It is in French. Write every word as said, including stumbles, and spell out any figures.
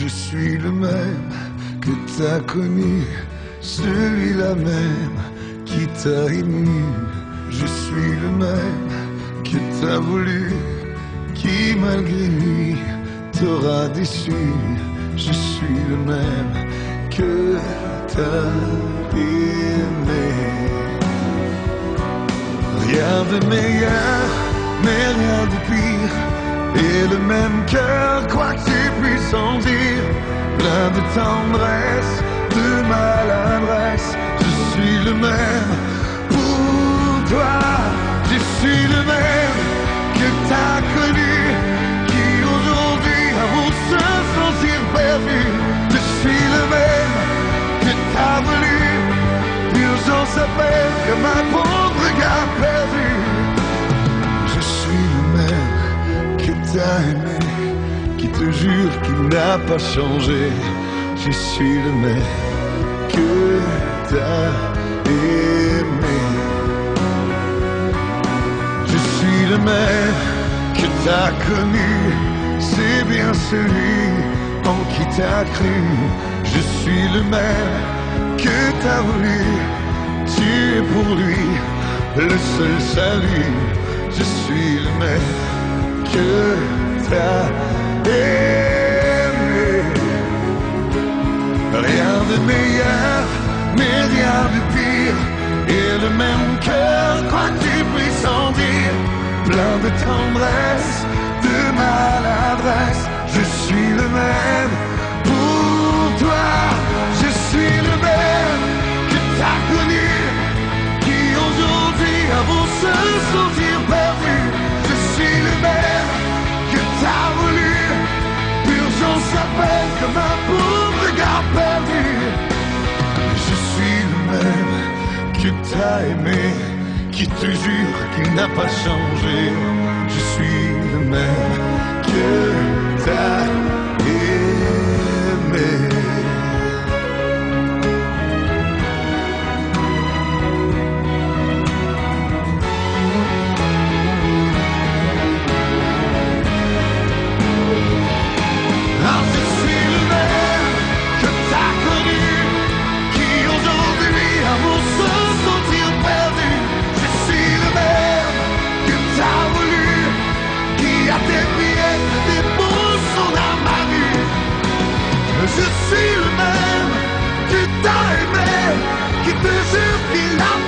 suis le même que t'as connu, celui-là même qui t'a ému. Je suis le même que t'as voulu, qui malgré lui t'aura déçu. Je suis le même que t'as aimé. Rien de meilleur, mais rien de pire. Et le même cœur, quoi que tu puisses en dire, plein de tendresse, de maladresse. Je suis le même pour toi. Je suis le même que t'as connu, qui aujourd'hui avoue se sentir perdu. Je suis le même que t'as voulu, l'urgence appelle comme un pauvre gars perdu. Je suis le même que t'as aimé, qui te jure qu'il n'a pas changé. Je suis le même que t'as aimé. Je suis le même que t'as connu, c'est bien celui en qui t'as cru. Je suis le même que t'as voulu, tu es pour lui le seul salut. Je suis le même que t'as aimé. Rien de meilleur, mais rien de pire. Et le même cœur, quoi que tu puisses en dire, plein de tendresse, de maladresse. Je suis le même pour toi. Je suis le même que t'as connu, qui aujourd'hui avoue se sentir perdu. Je suis le même que t'as voulu, l'urgence s'appelle comme un pauvre gars perdu. Je suis le même que t'as aimé, qui te jure qu'il n'a pas changé. Je suis le même que t'as aimé. Je suis le même que t'as aimé, qui te jure qu'il n'a